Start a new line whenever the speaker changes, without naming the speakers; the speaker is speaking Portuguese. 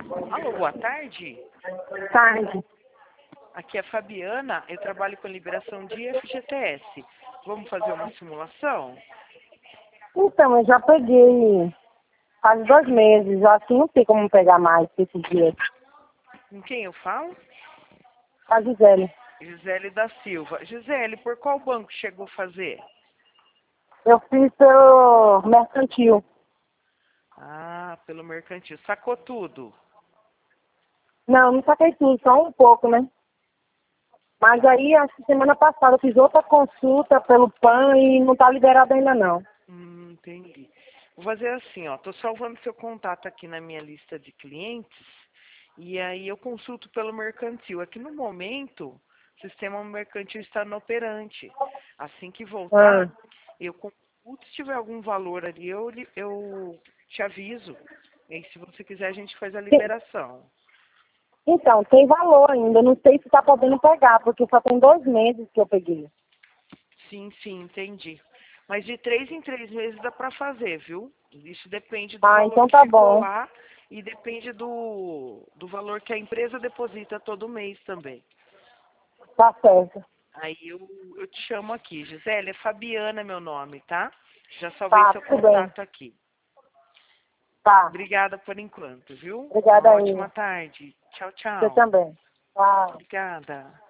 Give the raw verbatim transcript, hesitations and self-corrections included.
Alô, boa tarde.
Tarde.
Aqui é a Fabiana, eu trabalho com liberação de F G T S. Vamos fazer uma simulação?
Então, eu já peguei faz dois meses, assim não sei como pegar mais esses dias.
Com quem eu falo?
A Gisele.
Gisele da Silva. Gisele, por qual banco chegou a fazer?
Eu fiz pelo mercantil.
Ah, pelo mercantil. Sacou tudo?
Não, não saquei tudo, só um pouco, né? Mas aí, acho que semana passada eu fiz outra consulta pelo P A N e não tá liberado ainda não.
Hum, entendi. Vou fazer assim, ó. Tô salvando seu contato aqui na minha lista de clientes. E aí eu consulto pelo mercantil. Aqui no momento, o sistema mercantil está inoperante. Assim que voltar,
Ah.
eu consulto. Se tiver algum valor ali, eu, li- eu te aviso. E aí, se você quiser, a gente faz a
Tem-
liberação.
Então, tem valor ainda, não sei se tá podendo pegar, porque só tem dois meses que eu peguei.
Sim, sim, entendi. Mas de três em três meses dá para fazer, viu? Isso depende do
Ah,
valor
então
que
tá
ficou
bom.
lá e depende do, do valor que a empresa deposita todo mês também.
Tá certo.
Aí eu, eu te chamo aqui. Gisele, é Fabiana meu nome, tá? Já salvei
Tá,
seu
tudo bem.
contato aqui.
Tá.
Obrigada por enquanto, viu?
Obrigada
Uma
aí.
ótima tarde. Tchau,
Você
tchau.
também. Tchau.
Obrigada.